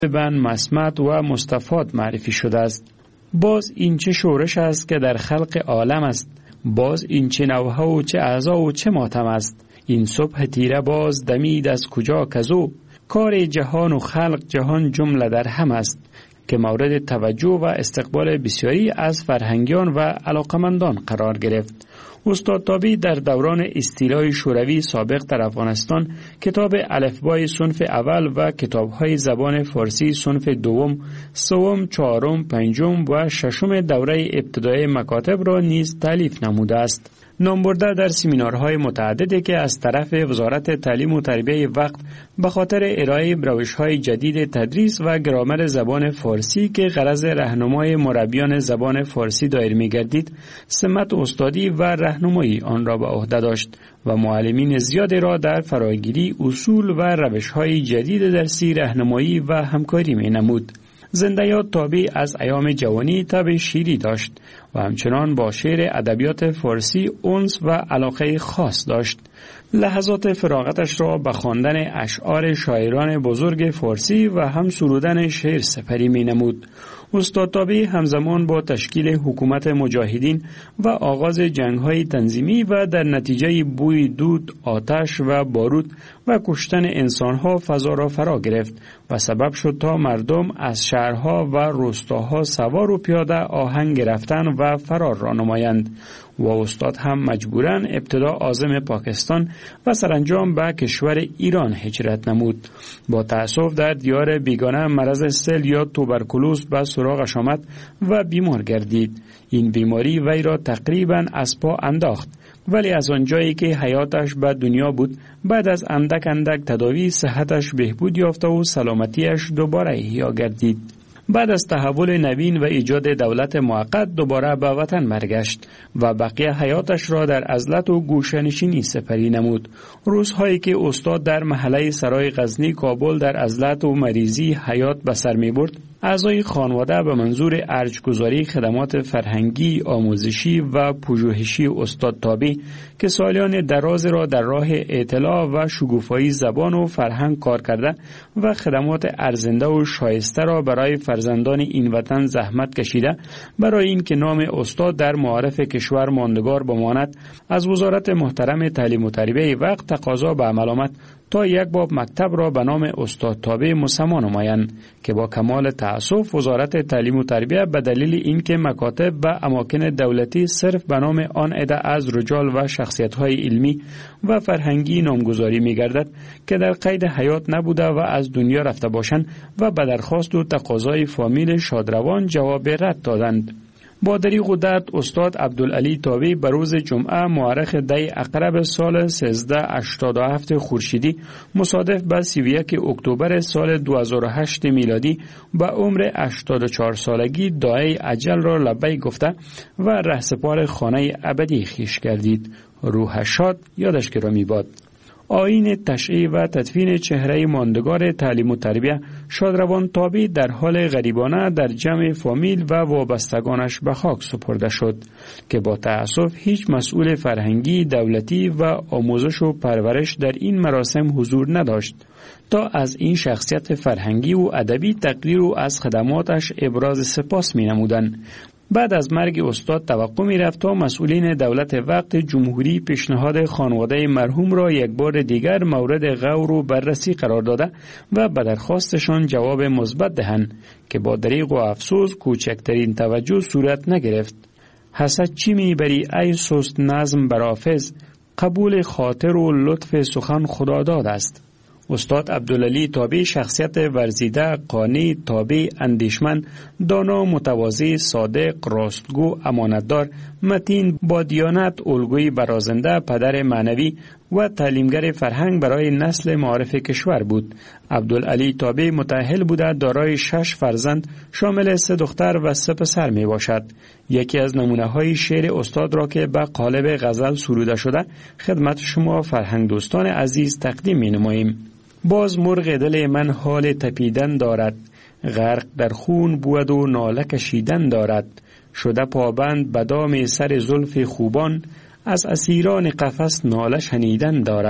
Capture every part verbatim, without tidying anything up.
بن مسمت و مستفاد معرفی شده است. باز این چه شورش است که در خلق عالم است، باز این چه نوحه و چه اعضا و چه ماتم است. این صبح تیره باز دمید از کجا کزو، کار جهان و خلق جهان جمله در هم است، که مورد توجه و استقبال بسیاری از فرهنگیان و علاقمندان قرار گرفت. استاد تابی در دوران استیلای شوروی سابق در افغانستان کتاب الفبای صنف اول و کتاب‌های زبان فارسی صنف دوم، سوم، چهارم، پنجم و ششم دوره ابتدایی مکاتب را نیز تالیف نموده است. نام برده در سمینارهای متعددی که از طرف وزارت تعلیم و تربیت وقت به خاطر ارائه روش‌های جدید تدریس و گرامر زبان فارسی که غرض راهنمای مربیان زبان فارسی دایر می‌گردید، سمت استادی و راهنمایی آن را به عهده داشت و معلمین زیادی را در فراگیری اصول و روش‌های جدید درسی راهنمایی و همکاری می‌نمود. زنده یاد تابی از ایام جوانی تب شیری داشت و همچنان با شعر ادبیات فارسی انس و علاقه خاص داشت. لحظات فراغتش را به خواندن اشعار شاعران بزرگ فارسی و هم سرودن شعر سپری می نمود. استاد تابی همزمان با تشکیل حکومت مجاهدین و آغاز جنگ‌های تنظیمی و در نتیجه بوی دود، آتش و بارود و کشتن انسانها فضا را فرا گرفت و سبب شد تا مردم از شهرها و روستاها سوار و پیاده آهنگ رفتن و فرار را نمایند و استاد هم مجبوراً ابتدا عازم پاکستان و سرانجام به کشور ایران هجرت نمود. با تأسف در دیار بیگانه مرض سل یا توبرکلوز به سراغش آمد و بیمار گردید. این بیماری وی را تقریباً از پا انداخت، ولی از آنجایی که حیاتش به دنیا بود بعد از اندک اندک تداوی صحتش بهبود یافته و سلامتیش دوباره احیا گردید. بعد از تحول نوین و ایجاد دولت موقت دوباره به وطن برگشت و بقیه حیاتش را در عزلت و گوشه‌نشینی سپری نمود. روزهایی که استاد در محله سرای غزنی کابل در عزلت و مریضی حیات به سر می برد، اعضای خانواده به منظور ارجگذاری خدمات فرهنگی، آموزشی و پژوهشی استاد تابی که سالیان دراز را در راه اطلاع و شکوفایی زبان و فرهنگ کار کرده و خدمات ارزنده و شایسته را برای فرزندان این وطن زحمت کشیده، برای این که نام استاد در معارف کشور ماندگار بماند، از وزارت محترم تعلیم و تربیت وقت تقاضا به عمل آمد تا یک باب مکتب را به نام استاد تابی مسما نمایند که با کمال تأسف وزارت تعلیم و تربیت به دلیل اینکه مکاتب و اماکن دولتی صرف به نام آن عده از رجال و شخصیت‌های علمی و فرهنگی نامگذاری می‌گردد که در قید حیات نبوده و از دنیا رفته باشند و به درخواست و تقاضای فامیل شادروان جواب رد دادند. با دریغ و درد استاد عبدالعلی تابی به روز جمعه مورخ دی عقرب سال سیزده هشتاد و هفت خورشیدی مصادف به سی و یک اکتبر سال دو هزار و هشت میلادی به عمر هشتاد و چهار سالگی دعای اجل را لبیک گفته و رهسپار خانه ابدی خویش گردید. روح شاد یادش گرامی باد. آیین تشییع و تدفین چهره ماندگار تعلیم و تربیت شادروان تابی در حال غریبانه در جمع فامیل و وابستگانش به خاک سپرده شد که با تأسف هیچ مسئول فرهنگی دولتی و آموزش و پرورش در این مراسم حضور نداشت تا از این شخصیت فرهنگی و ادبی تقدیر و از خدماتش ابراز سپاس می نمودند. بعد از مرگ استاد توقع می رفت تا مسئولین دولت وقت جمهوری پیشنهاد خانواده مرحوم را یک بار دیگر مورد غور و بررسی قرار داده و به درخواستشان جواب مثبت دهند که با دریغ و افسوس کوچکترین توجه صورت نگرفت. حسد چی می بری ای سست نظم برافز، قبول خاطر و لطف سخن خدا داد است. استاد عبدالعلی تابی شخصیت ورزیده، قانی، تابع، اندیشمند، دانا، متواضع، صادق، راستگو، امانتدار، متین، با دیانت، الگوی برازنده، پدر معنوی و تعلیمگر فرهنگ برای نسل معارف کشور بود. عبدالعلی تابی متأهل بوده، دارای شش فرزند شامل سه دختر و سه پسر می باشد. یکی از نمونه های شعر استاد را که به قالب غزل سروده شده خدمت شما فرهنگ دوستان عزیز تقدیم می نماییم. باز مرغ دل من حال تپیدن دارد، غرق در خون بود و ناله کشیدن دارد. شده پابند به دام سر زلف خوبان، از اسیران قفس ناله شنیدن دارد.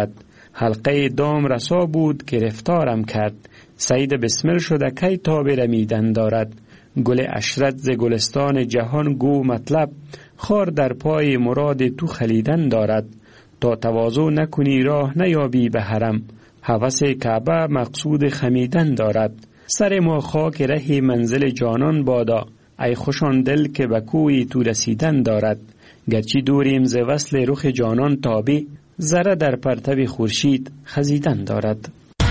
حلقه دام رسا بود که رفتارم کرد. سید بسمل شده کی تاب رمیدن دارد. گل عشرت ز گلستان جهان گو مطلب، خار در پای مراد تو خلیدن دارد. تا تواضع نکنی راه نیابی به حرم، هوس کعبه مقصود خمیدن دارد. سر ما خاک ره منزل جانان بادا، ای خوشان دل که به کوی تو رسیدن دارد. گرچه دوریم ز وصل رخ جانان تابی، ذره در پرتو خورشید خزیدن دارد.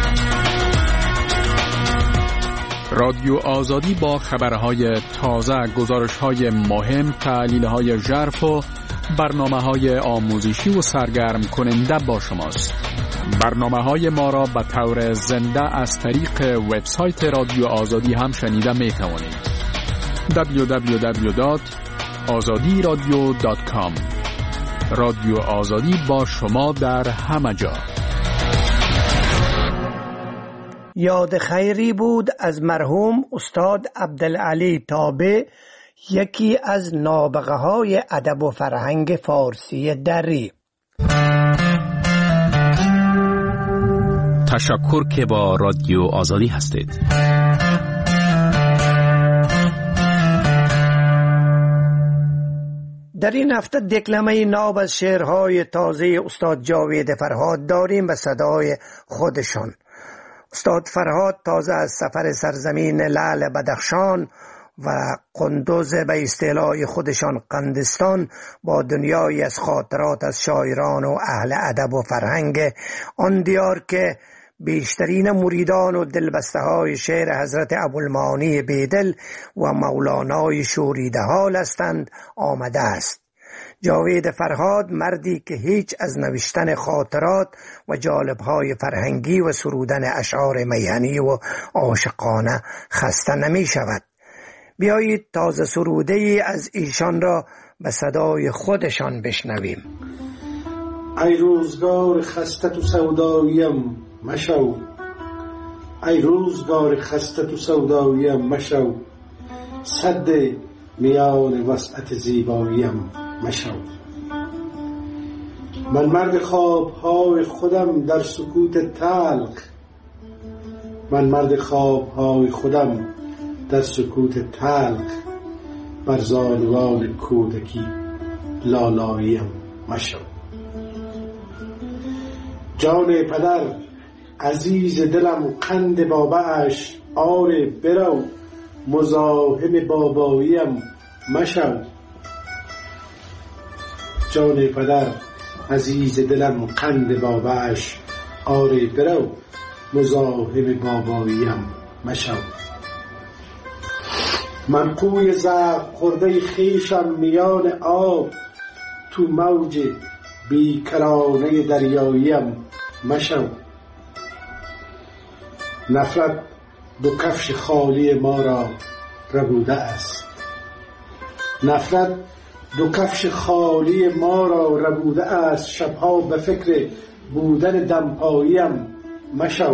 رادیو آزادی با خبرهای تازه، گزارش‌های مهم، تحلیل‌های ژرف و برنامه‌های آموزشی و سرگرم کننده با شماست. برنامه‌های ما را به طور زنده از طریق وبسایت رادیو آزادی هم شنیده می‌توانید. دبلیو دبلیو دبلیو دات آزادی رادیو دات کام. رادیو آزادی با شما در همه جا. یاد خیری بود از مرحوم استاد عبدالعلی تابع، یکی از نابغه های ادب و فرهنگ فارسی دری. تشکر که با رادیو آزادی هستید. در این هفته دکلمه ناب از شعرهای تازه استاد جاوید فرهاد داریم به صدای خودشان. استاد فرهاد تازه از سفر سرزمین لعل بدخشان و قندوز به اصطلاح خودشان قندستان با دنیایی از خاطرات از شاعران و اهل ادب و فرهنگ آن دیار که بیشترین مریدان و دلبسته های شعر حضرت ابوالمعانی بیدل و مولانای شوریده حال هستند آمده است. جاوید فرهاد مردی که هیچ از نوشتن خاطرات و جالبهای فرهنگی و سرودن اشعار میهنی و عاشقانه خسته نمی شود. بیایید تازه سروده ای از ایشان را به صدای خودشان بشنویم. ای روزگار خسته تو سوداییم مشو، ای روزگار خسته تو سوداییم مشو، صد میان وسعت زیباییم مشو. من مرد خوابهای خودم در سکوت تلخ، من مرد خوابهای خودم در سکوت تلخ، بر زانوان کودکی لالاییم مشو. جان پدر عزیز دلم قند باباش، آره برو مزاحم باباییم مشو. جان پدر عزیز دلم قند باباش، آره برو مزاحم باباییم مشو. من قوی زرق خورده خویشم میان آب، تو موج بیکرانه دریاییم مشو. نفرت دو کفش خالی ما را ربوده است، نفرت دو کفش خالی ما را ربوده است، شبها به فکر بودن دمپاییم مشو.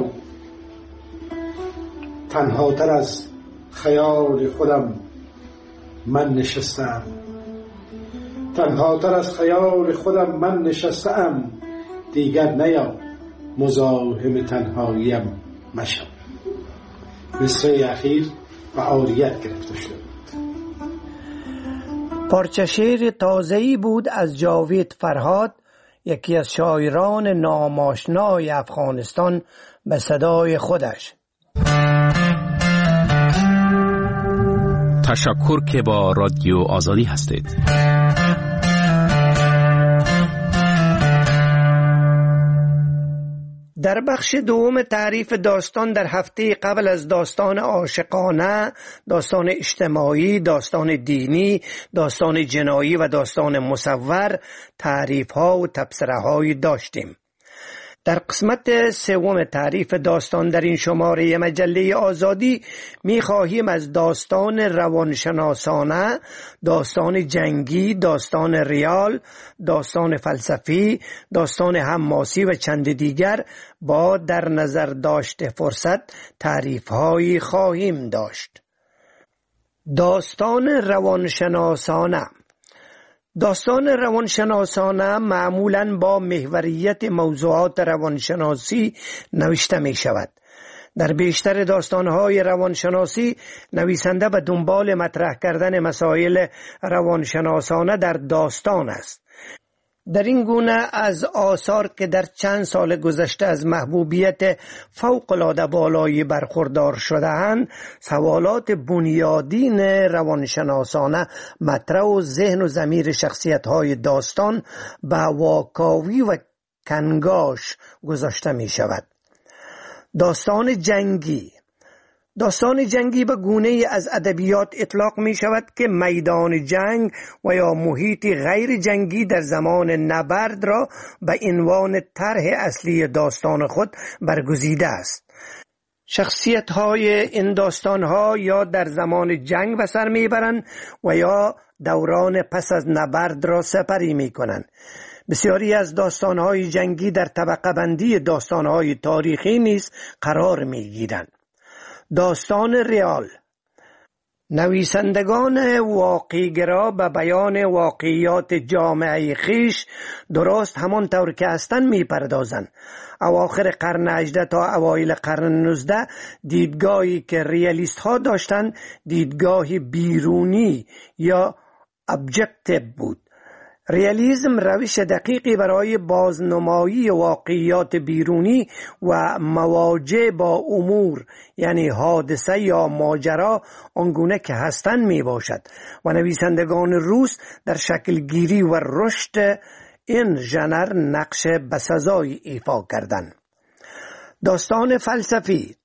تنها تر از خیال خودم من نشستم، تنها تر از خیال خودم من نشستم، دیگر نیا مزاحم تنهاییم مشو. مصرع اخیر و عاریت گرفته شده بود. پارچه شعر تازه‌ای بود از جاوید فرهاد، یکی از شاعران ناماشنای افغانستان به صدای خودش. تشکر که با رادیو آزادی هستید. در بخش دوم تعریف داستان در هفته قبل از داستان عاشقانه، داستان اجتماعی، داستان دینی، داستان جنایی و داستان مصور تعریف ها و تبصره هایی داشتیم. در قسمت سوم تعریف داستان در این شماره مجله آزادی می خواهیم از داستان روانشناسانه، داستان جنگی، داستان ریال، داستان فلسفی، داستان حماسی و چند دیگر با در نظر داشت فرصت تعریف هایی خواهیم داشت. داستان روانشناسانه. داستان روانشناسانه معمولاً با محوریت موضوعات روانشناسی نوشته می شود. در بیشتر داستانهای روانشناسی نویسنده به دنبال مطرح کردن مسائل روانشناسانه در داستان است. در این گونه از آثار که در چند سال گذشته از محبوبیت فوق‌العاده بالایی برخوردار شده‌اند، سوالات بنیادین روانشناسانه مطرح و ذهن و ضمیر شخصیت‌های داستان به واکاوی و کنگاش گذاشته می شود. داستان جنگی داستان جنگی به گونه‌ای از ادبیات اطلاق می شود که میدان جنگ و یا محیط غیر جنگی در زمان نبرد را به عنوان طرح اصلی داستان خود برگزیده است. شخصیت‌های این داستان‌ها یا در زمان جنگ به سر می‌برند و یا دوران پس از نبرد را سپری می‌کنند. بسیاری از داستان‌های جنگی در طبقه بندی داستان‌های تاریخی نیز قرار می‌گیرند. داستان ریال نویسندگان واقعی‌گرا به بیان واقعیات جامعه خیش درست همان طور که هستند می‌پردازند. اواخر قرن هجدهم تا اوایل قرن نوزدهم دیدگاهی که ریالیست ها داشتند دیدگاهی بیرونی یا ابجکتیو بود. ریالیسم روش دقیقی برای بازنمایی واقعیات بیرونی و مواجه با امور یعنی حادثه یا ماجرا آنگونه که هستند می باشد و نویسندگان روس در شکل گیری و رشد این ژانر نقش بسزایی ایفا کردند. داستان فلسفی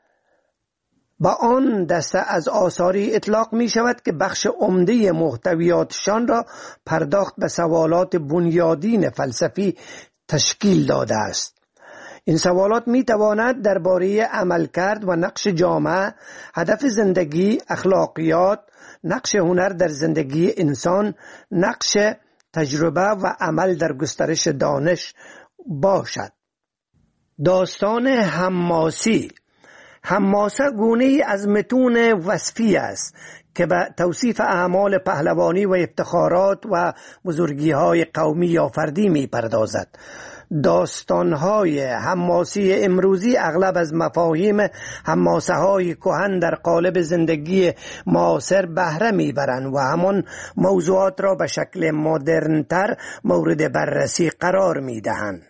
با آن دسته از آثاری اطلاق می شود که بخش عمده محتویاتشان را پرداخت به سوالات بنیادین فلسفی تشکیل داده است. این سوالات می تواند درباره عملکرد و نقش جامعه، هدف زندگی، اخلاقیات، نقش هنر در زندگی انسان، نقش تجربه و عمل در گسترش دانش باشد. داستان حماسی حماسه گونه‌ای از متون وصفی است که به توصیف اعمال پهلوانی و افتخارات و بزرگی‌های قومی یا فردی می‌پردازد. داستان‌های حماسی امروزی اغلب از مفاهیم حماسه‌های کهن در قالب زندگی معاصر بهره می‌برند و همان موضوعات را به شکل مدرن‌تر مورد بررسی قرار می‌دهند.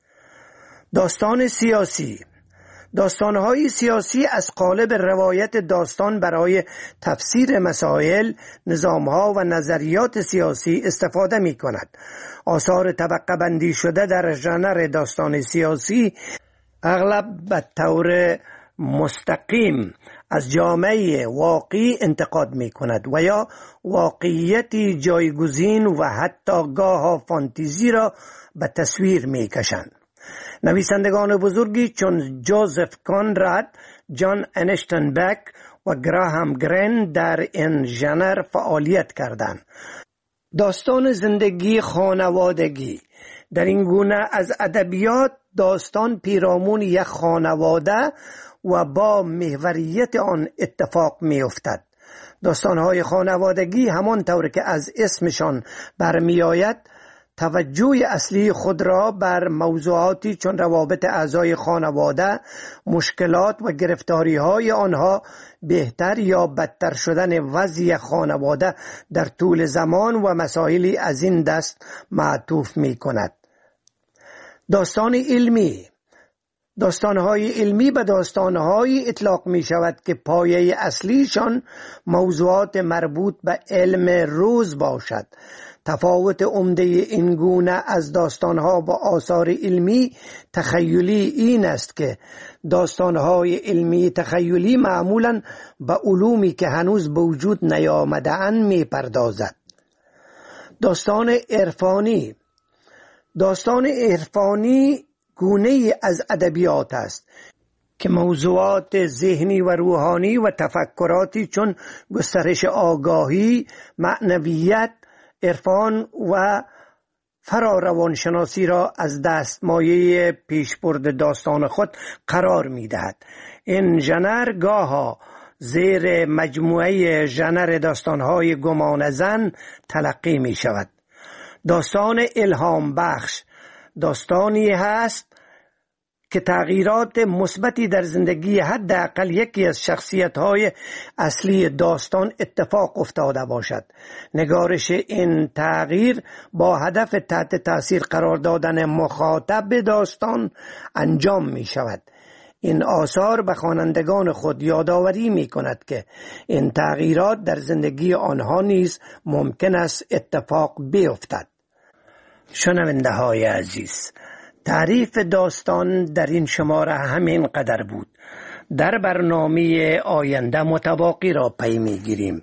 داستان سیاسی داستان‌های سیاسی از قالب روایت داستان برای تفسیر مسائل، نظام‌ها و نظریات سیاسی استفاده می‌کند. آثار طبقه بندی شده در ژانر داستان سیاسی اغلب به طور مستقیم از جامعه واقعی انتقاد می‌کند و یا واقعیتی جایگزین و حتی گاهی فانتزی را به تصویر می‌کشند. نویسندگان بزرگی چون جوزف کانراد، جان انیشتن بک و گراهام گرین در این ژانر فعالیت کردند. داستان زندگی خانوادگی در این گونه از ادبیات داستان پیرامون یک خانواده و با محوریت آن اتفاق می افتد. داستان‌های خانوادگی همان طور که از اسمشان برمی آید توجه اصلی خود را بر موضوعاتی چون روابط اعضای خانواده، مشکلات و گرفتاری‌های آنها، بهتر یا بدتر شدن وضع خانواده در طول زمان و مسائلی از این دست معطوف می‌کند. داستان علمی داستان‌های علمی به داستان‌های اطلاق می‌شود که پایه اصلیشان موضوعات مربوط به علم روز باشد. تفاوت عمده این گونه از داستانها با آثار علمی تخیلی این است که داستانهای علمی تخیلی معمولاً به علومی که هنوز به وجود نیامده‌اند می‌پردازد. داستان عرفانی داستان عرفانی گونه‌ای از ادبیات است که موضوعات ذهنی و روحانی و تفکراتی چون گسترش آگاهی، معنویت، عرفان و فراروانشناسی را از دستمایه پیشبرد داستان خود قرار می‌دهد. این ژانر گاها زیر مجموعه ژانر داستان‌های گمانه‌زن تلقی می‌شود. داستان الهام بخش داستانی هست که تغییرات مثبتی در زندگی حداقل یکی از شخصیت‌های اصلی داستان اتفاق افتاده باشد. نگارش این تغییر با هدف تحت تاثیر قرار دادن مخاطب داستان انجام می شود. این آثار به خوانندگان خود یادآوری می کند که این تغییرات در زندگی آنها نیز ممکن است اتفاق بیفتد. شنونده های عزیز، تعریف داستان در این شماره همین قدر بود. در برنامه آینده متباقی را پی می‌گیریم.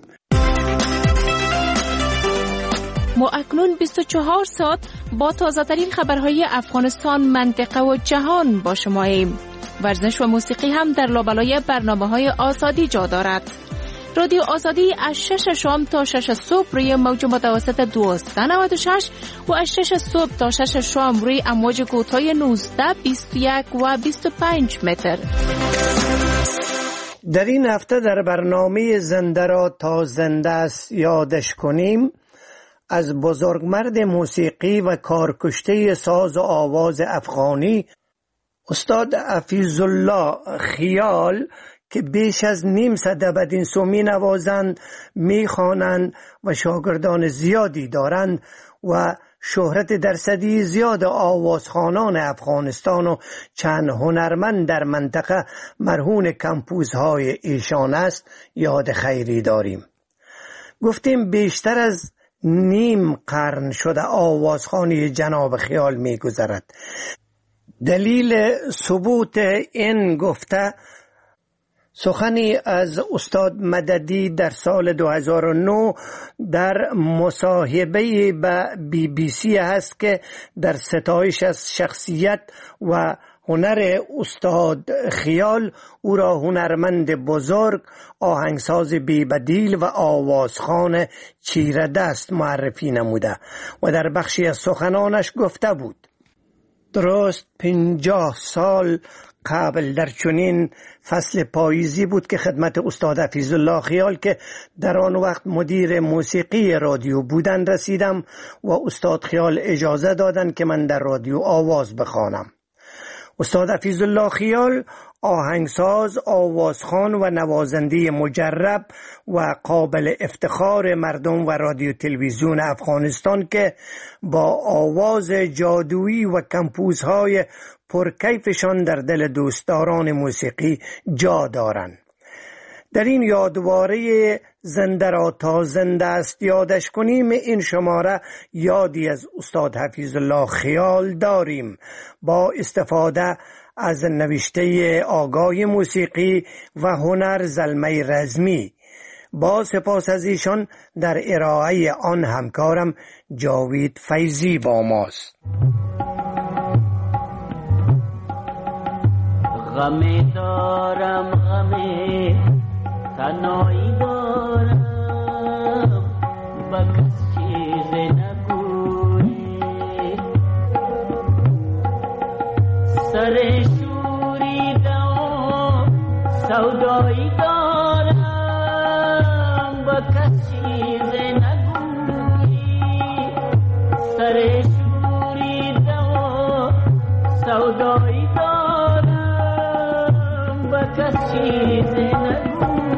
ما اکنون بیست و چهار ساعت با تازه‌ترین خبرهای افغانستان، منطقه و جهان با شماییم. ورزش و موسیقی هم در لابلای برنامه‌های آزادی جا دارد. رادیو آزادی از شش شام تا شش صبح روی موج متوسط دویست و نود و شش و از شش صبح تا شش شام روی امواج کوتاه نوزده، بیست و یک و بیست و پنج متر. در این هفته در برنامه زنده را تا زنده است یادش کنیم از بزرگمرد موسیقی و کارکشته ساز و آواز افغانی استاد حفیظ الله خیال که بیش از نیم صده بدینسو می نوازند، می خوانند و شاگردان زیادی دارند و شهرت درصدی زیاد آوازخوانان افغانستان و چند هنرمند در منطقه مرهون کمپوزهای ایشان است، یاد خیری داریم. گفتیم بیشتر از نیم قرن شده آوازخوانی جناب خیال می گذرد. دلیل ثبوت این گفته سخنی از استاد مددی در سال دو هزار و نه در مصاحبه به بی بی سی هست که در ستایش از شخصیت و هنر استاد خیال او را هنرمند بزرگ، آهنگساز بی‌بدیل و آوازخوان چیره دست معرفی نموده و در بخشی از سخنانش گفته بود درست پنجاه سال قبل در چنین فصل پاییزی بود که خدمت استاد حفیظ الله خیال که در آن وقت مدیر موسیقی رادیو بودند رسیدم و استاد خیال اجازه دادند که من در رادیو آواز بخوانم. استاد حفیظ الله خیال آهنگساز، آوازخوان و نوازنده مجرب و قابل افتخار مردم و رادیو تلویزیون افغانستان که با آواز جادویی و کمپوزهای پرکیفشان در دل دوستداران موسیقی جا دارند. در این یادواره زنده را تا زنده است یادش کنیم این شماره یادی از استاد حفیظ الله خیال داریم با استفاده از نوشته آگاه موسیقی و هنر زلمه رزمی. با سپاس از ایشان در ارائه آن همکارم جاوید فیضی با ماست. غمی دارم غمی تنهایی دارم با کس چیز نگویی سر شوریده و سودایی دارم با کس چیز نگویی سر شوریده و سودایی دارم با کس چیز نگویی.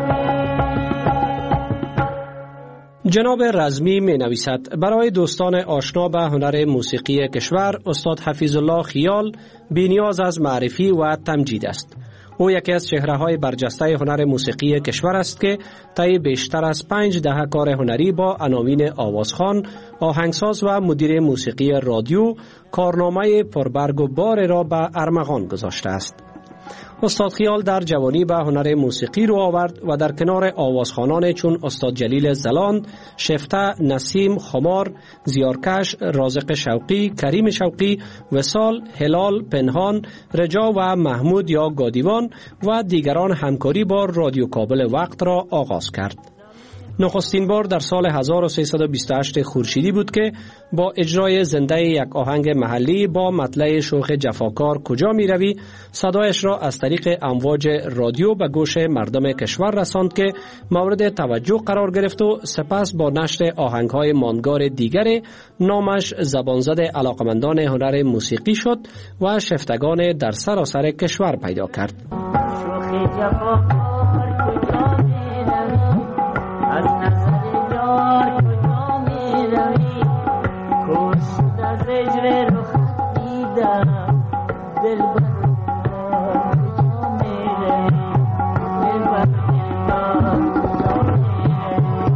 جناب رزمی می نویسد برای دوستان آشنا به هنر موسیقی کشور استاد حفیظ الله خیال بی‌نیاز از معرفی و تمجید است. او یکی از چهره‌های برجسته هنر موسیقی کشور است که طی بیشتر از پنج دهه کار هنری با عناوین آوازخوان، آهنگساز و مدیر موسیقی رادیو کارنامه پربرگ و بار را به ارمغان گذاشته است. استاد خیال در جوانی به هنر موسیقی رو آورد و در کنار آوازخوانان چون استاد جلیل زلاند، شفته، نسیم، خمار، زیارکش، رازق شوقی، کریم شوقی، وصال، هلال، پنهان، رجا و محمود یا گادیوان و دیگران همکاری با رادیو کابل وقت را آغاز کرد. نخستین بار در سال هزار و سیصد و بیست و هشت خورشیدی بود که با اجرای زنده یک آهنگ محلی با مطلع شوخ جفاکار کجا می روی صدایش را از طریق امواج رادیو به گوش مردم کشور رساند که مورد توجه قرار گرفت و سپس با نشر آهنگ‌های ماندگار دیگر نامش زبانزد علاقمندان هنر موسیقی شد و شفتگان در سراسر کشور پیدا کرد. شوخ جفاکار کجا می روی از نظر یار کجا می روی کشت از هجر رخت دیدم دلبر کجا می روی دلبر کجا می روی.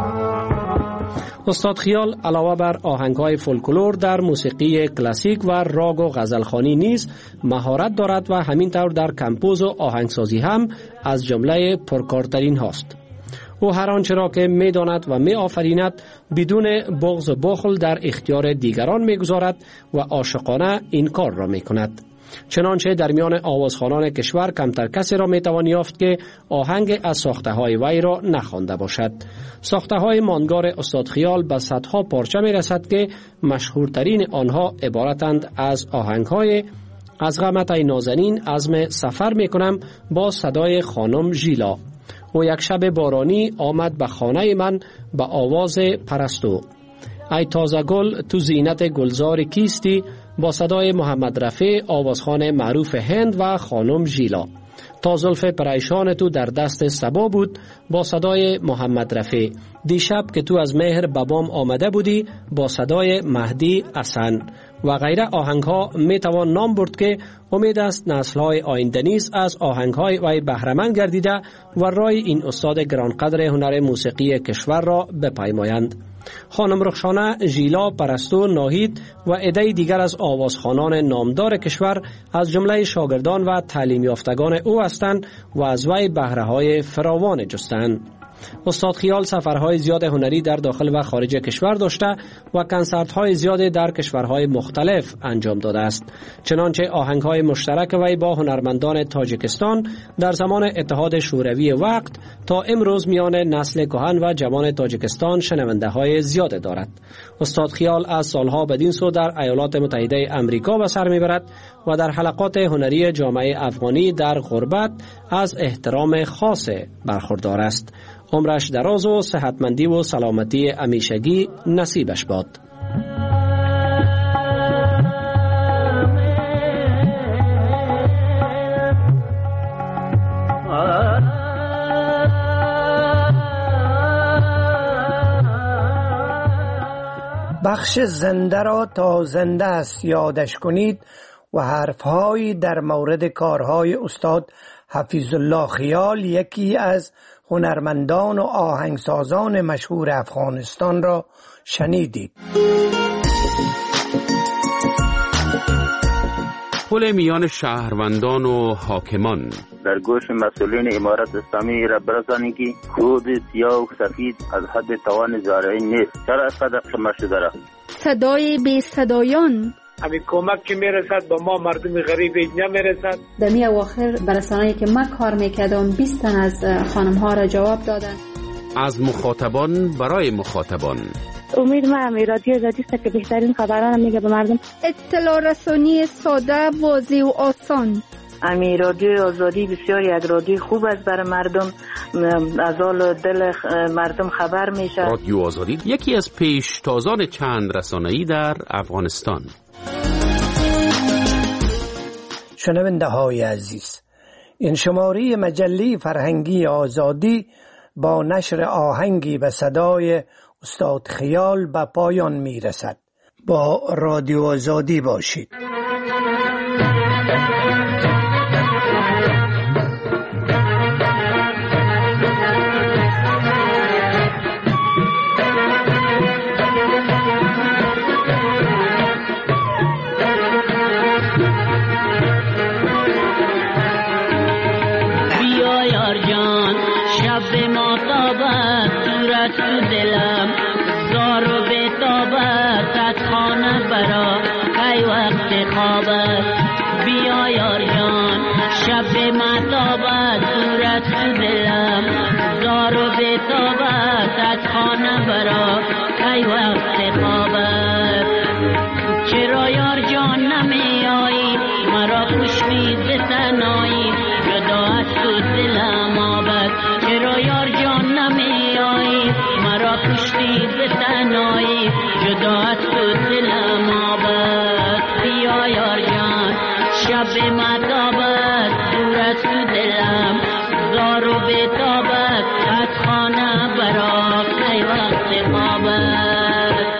استاد خیال علاوه بر آهنگ‌های فولکلور در موسیقی کلاسیک و راگ و غزلخوانی نیز مهارت دارد و همینطور در کمپوز و آهنگسازی هم از جمله پرکارترین هاست. او هر آنچه را که می داند و می آفریند بدون بغض و بخل در اختیار دیگران می گذارد و عاشقانه این کار را می کند. چنانچه در میان آوازخوانان کشور کمتر کسی را می توان یافت که آهنگ از ساخته های وی را نخوانده باشد. ساخته های ماندگار استاد خیال به صدها پارچه می رسد که مشهورترین آنها عبارتند از آهنگ های از غمت ای نازنین عزم سفر می کنم با صدای خانم ژیلا و یک شب بارانی آمد به خانه من به آواز پرستو، ای تازه گل تو زینت گلزار کیستی با صدای محمد رفیع آوازخوان معروف هند و خانم ژیلا، تا زلف پریشان تو در دست صبا بود با صدای محمد رفیع، دیشب که تو از مهر بابام آمده بودی با صدای مهدی حسن و غیره آهنگ ها می توان نام برد که امید است نسل های آینده نیز از آهنگ های وی بهره‌مند گردیده و رای این استاد گرانقدر هنر موسیقی کشور را بپیمایند. خانم رخشانه، ژیلا، پرستو، ناهید و عده دیگر از آوازخوانان نامدار کشور از جمله شاگردان و تعلیم یافتگان او هستند و از وی بهره های فراوان جستند. استاد خیال سفرهای زیاد هنری در داخل و خارج کشور داشته و کنسرت‌های زیاد در کشورهای مختلف انجام داده است. چنانچه آهنگ‌های مشترک وی با هنرمندان تاجیکستان در زمان اتحاد شوروی وقت تا امروز میان نسل کهن و جوان تاجیکستان شنونده‌های زیاد دارد. استاد خیال از سالها بدین سو در ایالات متحده آمریکا به سر میبرد و در حلقات هنری جامعه افغانی در غربت از احترام خاص برخوردار است. عمرش دراز و صحتمندی و سلامتی همیشگی نصیبش باد. بخش زنده را تا زنده است یادش کنید و حرفهایی در مورد کارهای استاد حفیظ الله خیال، یکی از هنرمندان و آهنگسازان مشهور افغانستان را شنیدید. پل میان شهروندان و حاکمان. در گوش مسئولین امارت اسلامی را برسانید که خود سیاه و سفید از حد توان زارعین نیست. چرا صدق شما شده را؟ صدای بی صدایان. همین کمک که میرسد با ما مردم غریب اینجا میرسد. در می اواخر برسانه‌ای که من کار میکردم بیست تن از خانم ها را جواب دادن. از مخاطبان برای مخاطبان. امید ما هم رادیو آزادی است که بهترین خبران میگه به مردم. اطلاع رسانی ساده، واضح و آسان. امی رادیو آزادی بسیار یک رادیو خوب است برای مردم، از حال دل مردم خبر میشه. رادیو آزادی یکی از پیشتازان چند رسانه‌ای در افغانستان. شنونده های عزیز، این شماره مجله فرهنگی آزادی با نشر آهنگی به صدای استاد خیال به پایان می رسد. با رادیو آزادی باشید. شب مطابت صورت دلم زار و بتابت برا کی وقت خوابت چرا یار جان نمی آیی مرا کشتی ز تنهایی جدا از تو دلم آبد چرا یار جان نمی آیی مرا کشتی ز تنهایی جدا از تو دلم آبد بیا یار جان شب متابت دور از تو دلم زار و بتابت از خانه برا کی وقت خوابت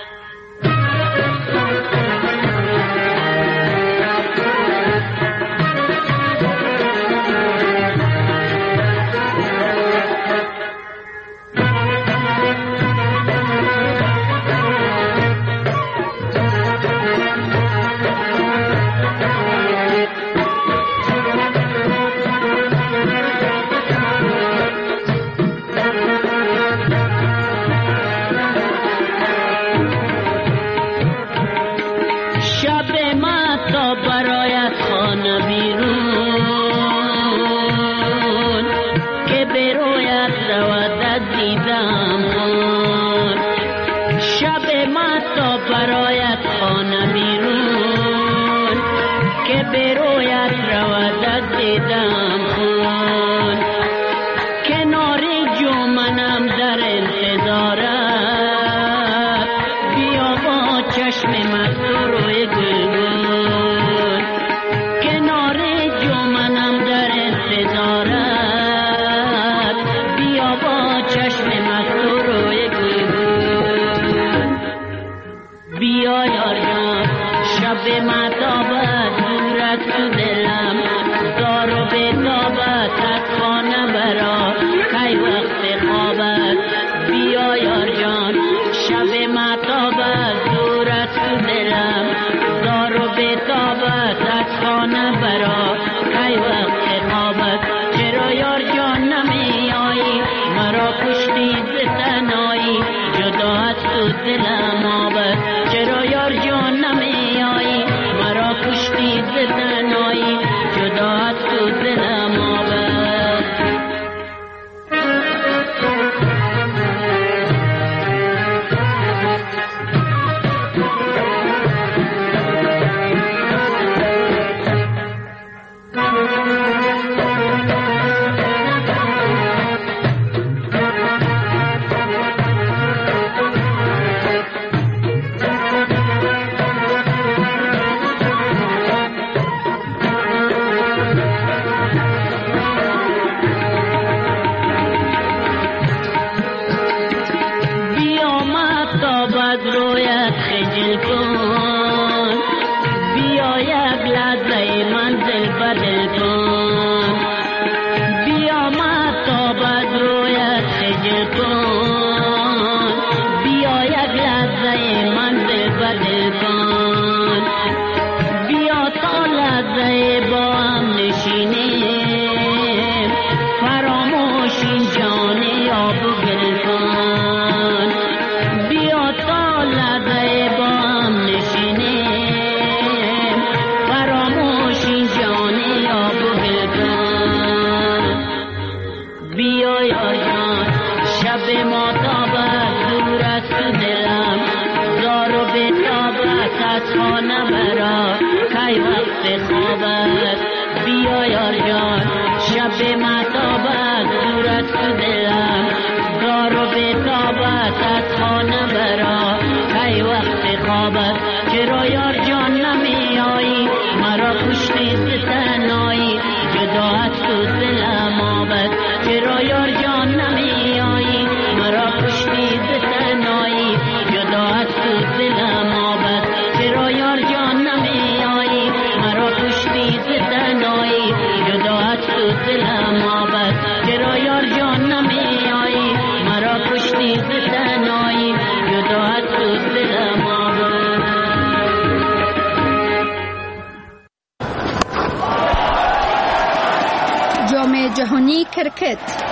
جهانی کرکت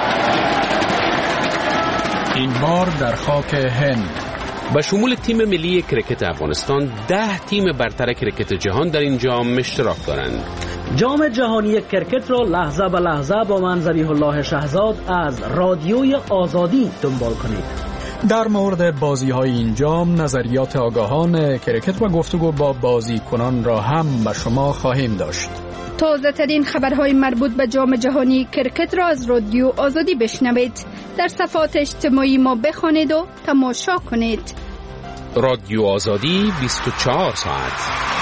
این بار در خاک هند به شمول تیم ملی کرکت افغانستان ده تیم برتر کرکت جهان در این جام اشتراک دارند. جام جهانی کرکت را لحظه به لحظه با من ذبیح الله شهزاد از رادیوی آزادی دنبال کنید. در مورد بازی های این جام نظریات آگاهان کرکت و گفتگو با بازیکنان را هم به شما خواهیم داشت. تازه ترین خبرهای مربوط به جام جهانی کرکت را از رادیو آزادی بشنوید. در صفحات اجتماعی ما بخوانید و تماشا کنید. رادیو آزادی بیست و چهار ساعت.